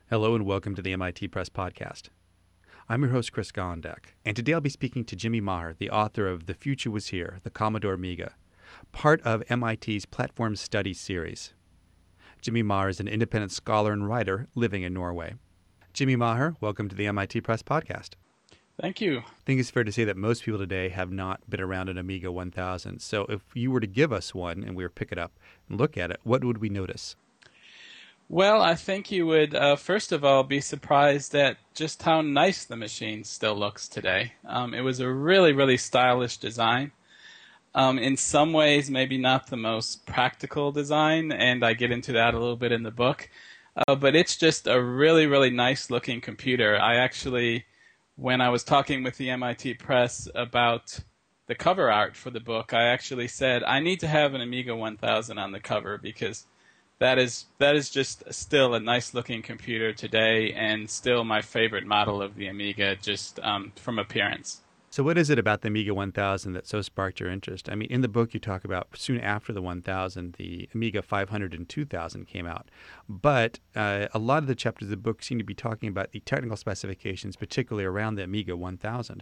Hello and welcome to the MIT Press Podcast. I'm your host, Chris Gondek, and today I'll be speaking to Jimmy Maher, the author of The Future Was Here, the Commodore Amiga, part of MIT's Platform Studies series. Jimmy Maher is an independent scholar and writer living in Norway. Jimmy Maher, welcome to the MIT Press Podcast. Thank you. I think it's fair to say that most people today have not been around an Amiga 1000. So if you were to give us one and we were to pick it up and look at it, what would we notice? Well, I think you would, first of all, be surprised at just how nice the machine still looks today. It was a really, really stylish design. In some ways, maybe not the most practical design, and I get into that a little bit in the book. But it's just a really, really nice-looking computer. I actually, when I was talking with the MIT Press about the cover art for the book, I actually said, I need to have an Amiga 1000 on the cover because that is just still a nice-looking computer today and still my favorite model of the Amiga just from appearance. So what is it about the Amiga 1000 that so sparked your interest? I mean, in the book you talk about soon after the 1000, the Amiga 500 and 2000 came out. But a lot of the chapters of the book seem to be talking about the technical specifications, particularly around the Amiga 1000.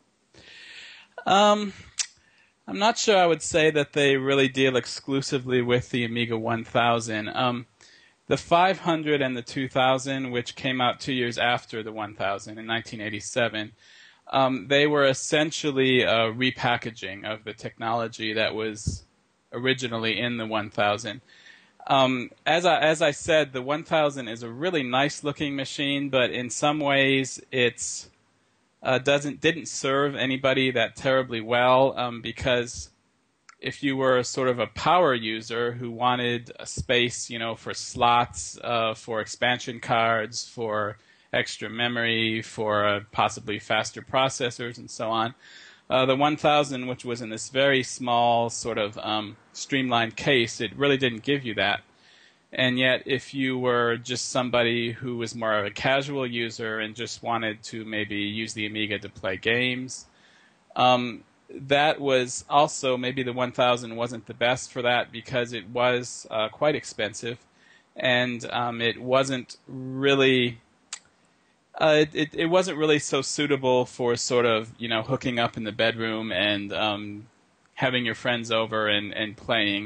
I'm not sure I would say that they really deal exclusively with the Amiga 1000. The 500 and the 2000, which came out 2 years after the 1000 in 1987, they were essentially a repackaging of the technology that was originally in the 1000. As I said, the 1000 is a really nice-looking machine, but in some ways it's didn't serve anybody that terribly well because if you were sort of a power user who wanted a space, for slots, for expansion cards, for extra memory, for possibly faster processors and so on, the 1000, which was in this very small sort of streamlined case, it really didn't give you that. And yet, if you were just somebody who was more of a casual user and just wanted to maybe use the Amiga to play games, that was also, maybe the 1000 wasn't the best for that because it was quite expensive, and it wasn't really it wasn't really so suitable for sort of hooking up in the bedroom and having your friends over and playing.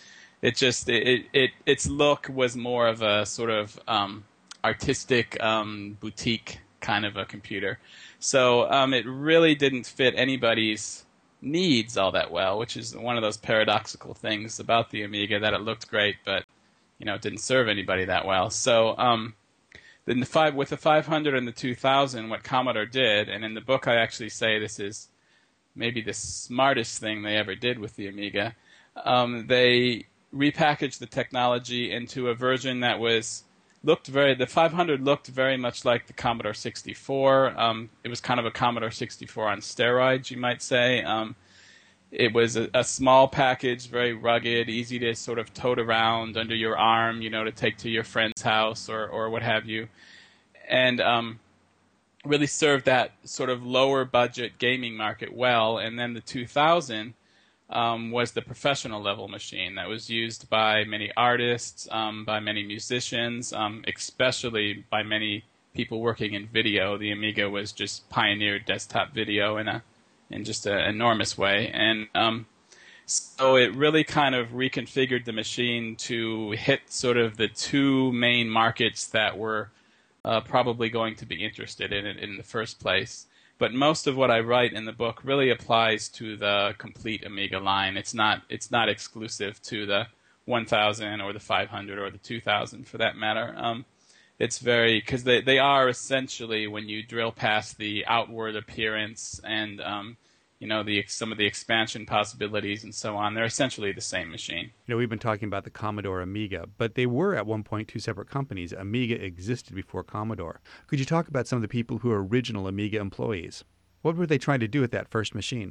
Its look was more of a sort of artistic boutique kind of a computer. So it really didn't fit anybody's needs all that well, which is one of those paradoxical things about the Amiga, that it looked great, but it didn't serve anybody that well. So with the 500 and the 2000, what Commodore did, and in the book I actually say this is maybe the smartest thing they ever did with the Amiga, they repackaged the technology into a version that the 500 looked very much like the Commodore 64. It was kind of a Commodore 64 on steroids, you might say. It was a small package, very rugged, easy to sort of tote around under your arm, to take to your friend's house or what have you. And really served that sort of lower budget gaming market well. And then the 2000 was the professional level machine that was used by many artists, by many musicians, especially by many people working in video. The Amiga was just pioneered desktop video in just an enormous way. And so it really kind of reconfigured the machine to hit sort of the two main markets that were probably going to be interested in it in the first place. But most of what I write in the book really applies to the complete Amiga line. It's not exclusive to the 1000 or the 500 or the 2000 for that matter. It's because they are essentially, when you drill past the outward appearance and some of the expansion possibilities and so on, they're essentially the same machine. We've been talking about the Commodore Amiga, but they were at one point two separate companies. Amiga existed before Commodore. Could you talk about some of the people who were original Amiga employees? What were they trying to do with that first machine?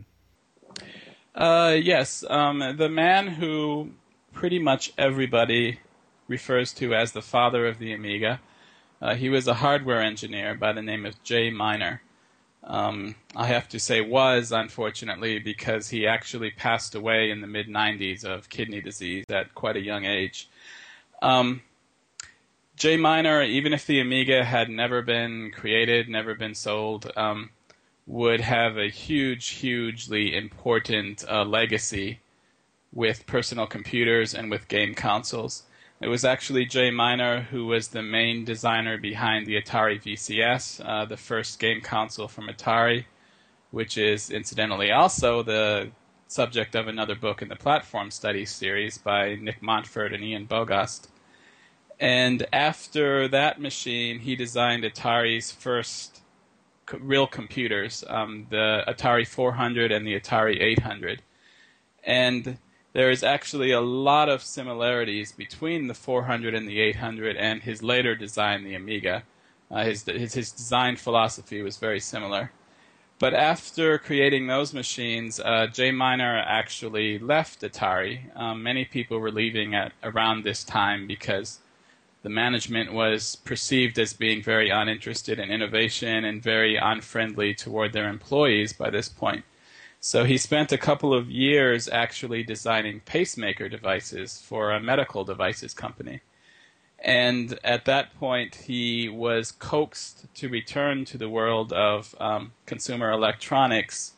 Yes. The man who pretty much everybody refers to as the father of the Amiga, he was a hardware engineer by the name of Jay Miner. I have to say was, unfortunately, because he actually passed away in the mid-90s of kidney disease at quite a young age. J Miner, even if the Amiga had never been created, never been sold, would have a hugely important legacy with personal computers and with game consoles. It was actually J Miner who was the main designer behind the Atari VCS, the first game console from Atari, which is incidentally also the subject of another book in the Platform Studies series by Nick Montfort and Ian Bogost. And after that machine, he designed Atari's first real computers, the Atari 400 and the Atari 800. And there is actually a lot of similarities between the 400 and the 800 and his later design, the Amiga. His design philosophy was very similar. But after creating those machines, J Miner actually left Atari. Many people were leaving at around this time because the management was perceived as being very uninterested in innovation and very unfriendly toward their employees by this point. So he spent a couple of years actually designing pacemaker devices for a medical devices company. And at that point, he was coaxed to return to the world of consumer electronics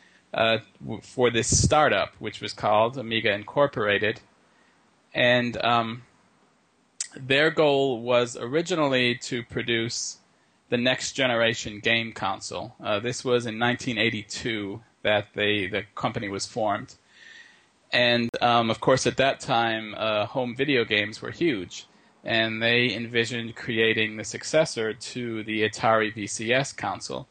for this startup, which was called Amiga Incorporated. And their goal was originally to produce the next generation game console. This was in 1982 that the company was formed. And of course, at that time, home video games were huge. And they envisioned creating the successor to the Atari VCS console.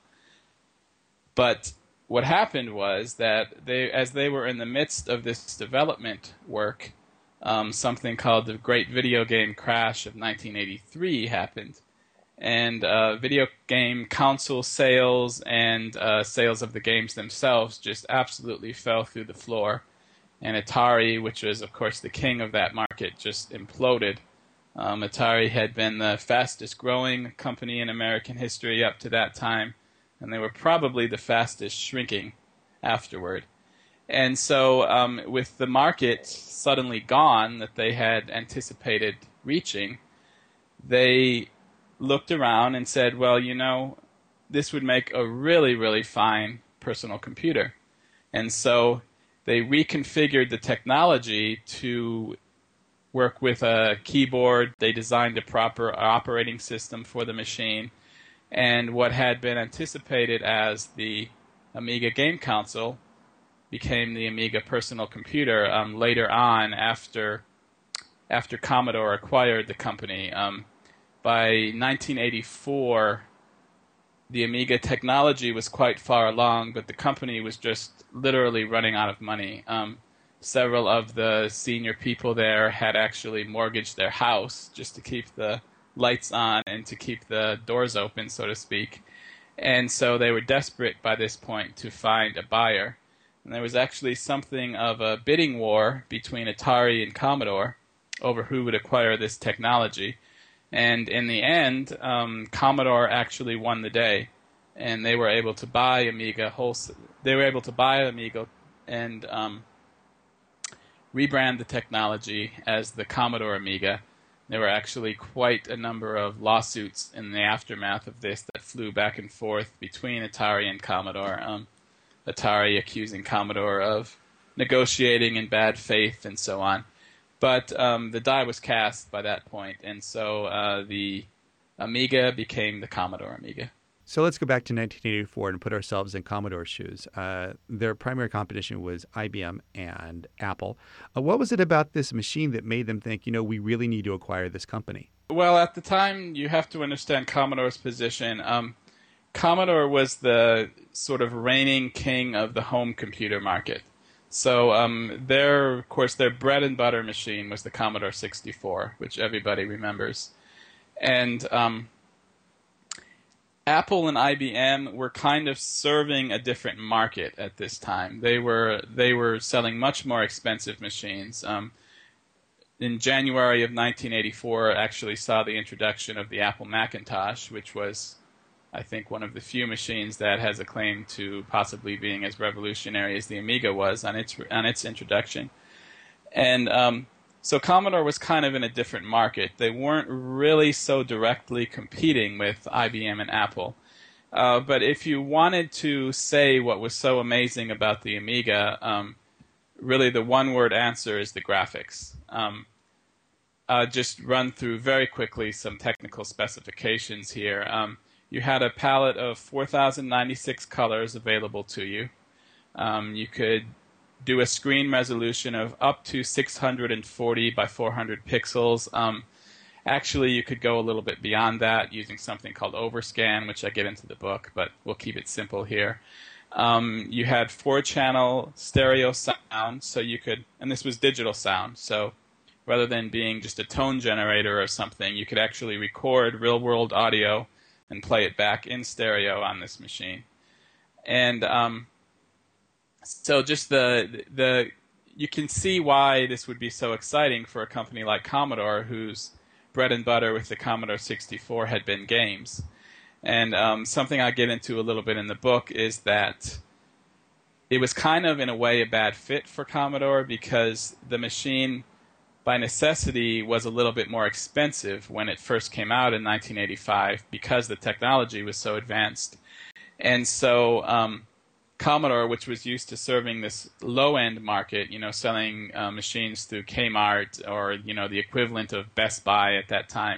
But what happened was that as they were in the midst of this development work, something called the Great Video Game Crash of 1983 happened. And video game console sales and sales of the games themselves just absolutely fell through the floor. And Atari, which was, of course, the king of that market, just imploded. Atari had been the fastest growing company in American history up to that time, and they were probably the fastest shrinking afterward. And so with the market suddenly gone that they had anticipated reaching, they looked around and said, well, you know, this would make a really fine personal computer. And so they reconfigured the technology to work with a keyboard. They designed a proper operating system for the machine. And what had been anticipated as the Amiga game console became the Amiga personal computer later on after Commodore acquired the company. By 1984, the Amiga technology was quite far along, but the company was just literally running out of money. Several of the senior people there had actually mortgaged their house just to keep the lights on and to keep the doors open, so to speak. And so they were desperate by this point to find a buyer. And there was actually something of a bidding war between Atari and Commodore over who would acquire this technology. And in the end, Commodore actually won the day, and they were able to buy Amiga wholesale. They were able to buy Amiga and rebrand the technology as the Commodore Amiga. There were actually quite a number of lawsuits in the aftermath of this that flew back and forth between Atari and Commodore. Atari accusing Commodore of negotiating in bad faith and so on. But the die was cast by that point, and so the Amiga became the Commodore Amiga. So let's go back to 1984 and put ourselves in Commodore's shoes. Their primary competition was IBM and Apple. What was it about this machine that made them think, you know, we really need to acquire this company? Well, at the time, you have to understand Commodore's position. Commodore was the sort of reigning king of the home computer market. So of course, their bread and butter machine was the Commodore 64, which everybody remembers. And Apple and IBM were kind of serving a different market at this time. They were selling much more expensive machines. In January of 1984, actually saw the introduction of the Apple Macintosh, which was, I think, one of the few machines that has a claim to possibly being as revolutionary as the Amiga was on its introduction. And So Commodore was kind of in a different market. They weren't really so directly competing with IBM and Apple. But if you wanted to say what was so amazing about the Amiga, really the one-word answer is the graphics. Just run through very quickly some technical specifications here. You had a palette of 4,096 colors available to you. You could do a screen resolution of up to 640 by 400 pixels. Actually, you could go a little bit beyond that using something called overscan, which I get into the book, but we'll keep it simple here. You had 4-channel stereo sound, so you could, and this was digital sound, so rather than being just a tone generator or something, you could actually record real-world audio and play it back in stereo on this machine. And so just you can see why this would be so exciting for a company like Commodore, whose bread and butter with the Commodore 64 had been games. And something I get into a little bit in the book is that it was kind of, in a way, a bad fit for Commodore because the machine, by necessity, was a little bit more expensive when it first came out in 1985 because the technology was so advanced. And so Commodore, which was used to serving this low-end market, selling machines through Kmart or, the equivalent of Best Buy at that time,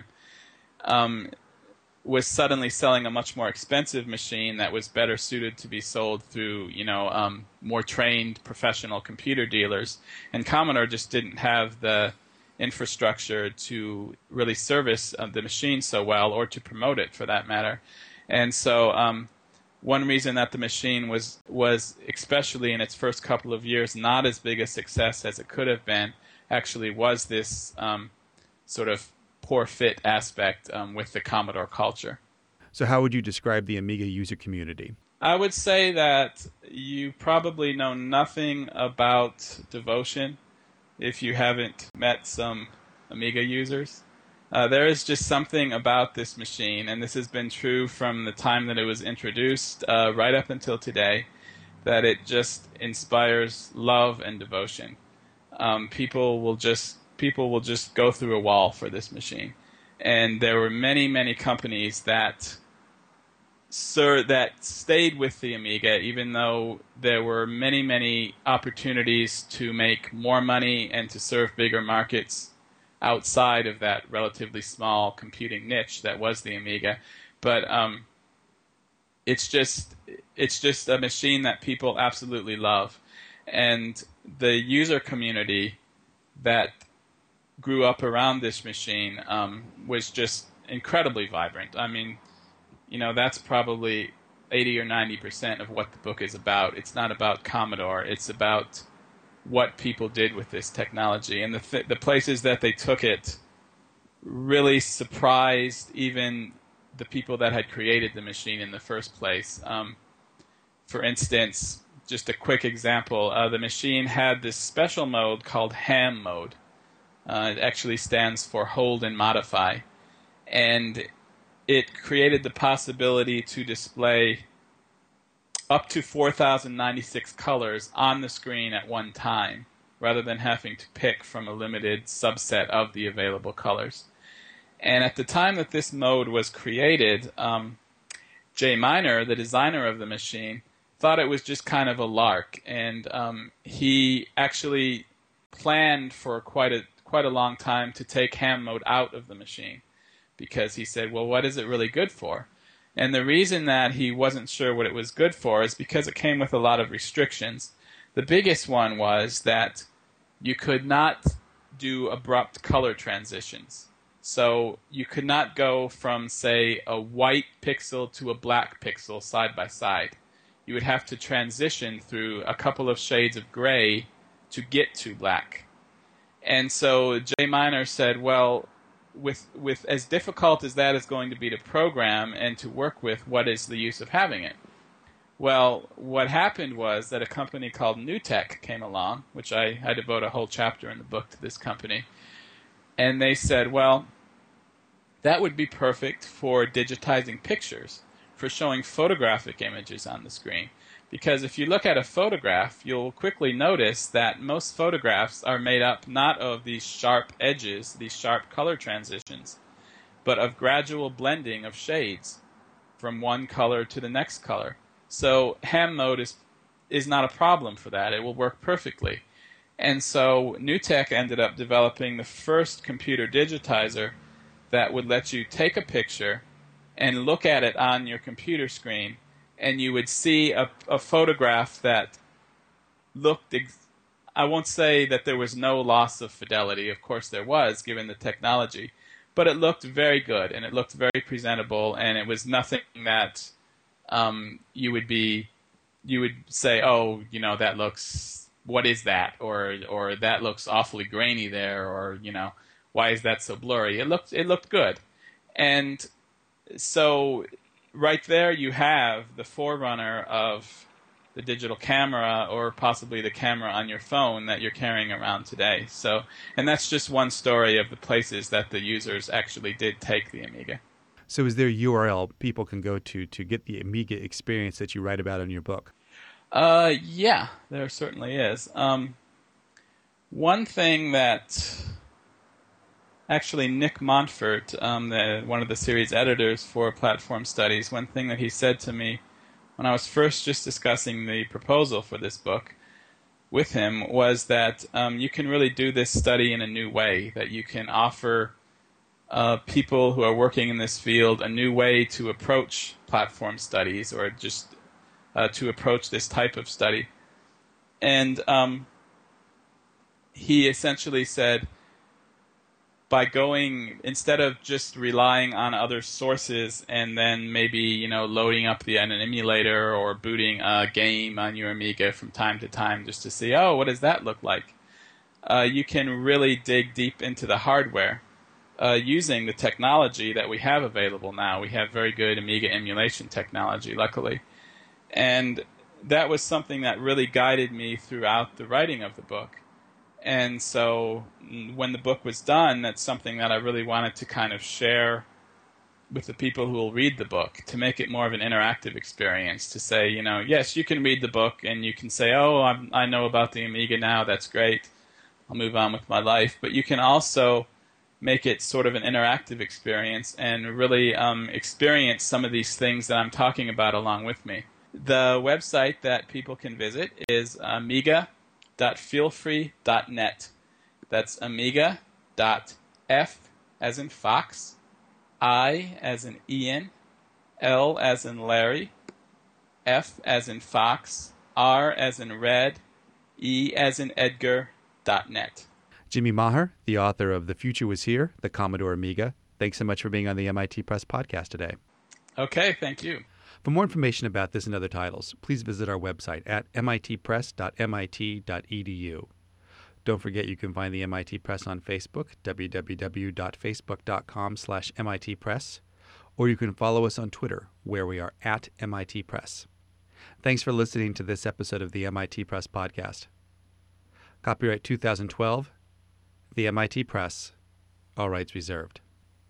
was suddenly selling a much more expensive machine that was better suited to be sold through, more trained professional computer dealers. And Commodore just didn't have the infrastructure to really service the machine so well, or to promote it for that matter. And so one reason that the machine was especially in its first couple of years not as big a success as it could have been actually was this sort of poor fit aspect with the Commodore culture. So how would you describe the Amiga user community? I would say that you probably know nothing about devotion if you haven't met some Amiga users. There is just something about this machine, and this has been true from the time that it was introduced right up until today, that it just inspires love and devotion. People will just go through a wall for this machine. And there were many, many companies that stayed with the Amiga, even though there were many, many opportunities to make more money and to serve bigger markets outside of that relatively small computing niche that was the Amiga. But it's just a machine that people absolutely love. And the user community that grew up around this machine was just incredibly vibrant. I mean, that's probably 80 or 90% of what the book is about. It's not about Commodore. It's about what people did with this technology. And the places that they took it really surprised even the people that had created the machine in the first place. For instance, just a quick example, the machine had this special mode called ham mode. It actually stands for hold and modify. And it created the possibility to display up to 4,096 colors on the screen at one time, rather than having to pick from a limited subset of the available colors. And at the time that this mode was created, Jay Miner, the designer of the machine, thought it was just kind of a lark, and he actually planned for quite a long time to take ham mode out of the machine, because he said, well, what is it really good for? And the reason that he wasn't sure what it was good for is because it came with a lot of restrictions. The biggest one was that you could not do abrupt color transitions. So you could not go from, say, a white pixel to a black pixel side by side. You would have to transition through a couple of shades of gray to get to black. And so Jay Miner said, well, with as difficult as that is going to be to program and to work with, what is the use of having it? Well, what happened was that a company called NewTek came along, which I devote a whole chapter in the book to this company, and they said, well, that would be perfect for digitizing pictures, for showing photographic images on the screen. Because if you look at a photograph, you'll quickly notice that most photographs are made up not of these sharp edges, these sharp color transitions, but of gradual blending of shades from one color to the next color. So ham mode is not a problem for that. It will work perfectly. And so NewTek ended up developing the first computer digitizer that would let you take a picture and look at it on your computer screen, and you would see a photograph that looked, I won't say that there was no loss of fidelity. Of course there was, given the technology. But it looked very good, and it looked very presentable, and it was nothing that you would say, oh, that looks, what is that? Or that looks awfully grainy there, or, why is that so blurry? It looked good. And so right there you have the forerunner of the digital camera, or possibly the camera on your phone that you're carrying around today. So, and that's just one story of the places that the users actually did take the Amiga. So is there a URL people can go to get the Amiga experience that you write about in your book? Yeah, there certainly is. One thing that actually Nick Montfort, one of the series editors for Platform Studies, one thing that he said to me when I was first just discussing the proposal for this book with him was that you can really do this study in a new way, that you can offer people who are working in this field a new way to approach platform studies, or just to approach this type of study. And he essentially said, by going, instead of just relying on other sources and then maybe, loading up an emulator or booting a game on your Amiga from time to time just to see, oh, what does that look like? You can really dig deep into the hardware using the technology that we have available now. We have very good Amiga emulation technology, luckily. And that was something that really guided me throughout the writing of the book. And so when the book was done, that's something that I really wanted to kind of share with the people who will read the book, to make it more of an interactive experience, to say, yes, you can read the book and you can say, oh, I know about the Amiga now, that's great, I'll move on with my life. But you can also make it sort of an interactive experience and really experience some of these things that I'm talking about along with me. The website that people can visit is amiga.feelfree.net. That's amiga.f as in Fox, I as in Ian, L as in Larry, F as in Fox, R as in Red, E as in Edgar.net. Jimmy Maher, the author of The Future Was Here, the Commodore Amiga. Thanks so much for being on the MIT Press podcast today. Okay, thank you. For more information about this and other titles, please visit our website at mitpress.mit.edu. Don't forget you can find the MIT Press on Facebook, www.facebook.com/MITpress, or you can follow us on Twitter, where we are at MIT Press. Thanks for listening to this episode of the MIT Press podcast. Copyright 2012, the MIT Press, all rights reserved.